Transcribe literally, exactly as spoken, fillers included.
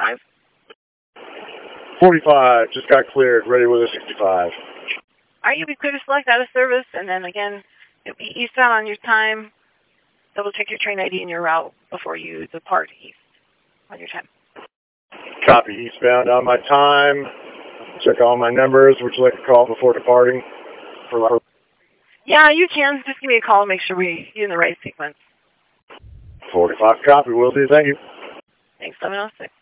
sixty-five? forty-five, just got cleared, ready with a sixty-five. All right, you'll be clear to select out of service, and then again, you'll be eastbound on your time. Double check your train I D and your route before you depart east on your time. Copy, eastbound on my time. Check all my numbers. Would you like to call before departing? For Yeah, you can. Just give me a call and make sure we're in the right sequence. forty-five, copy, will do, thank you. Thanks, seven oh six.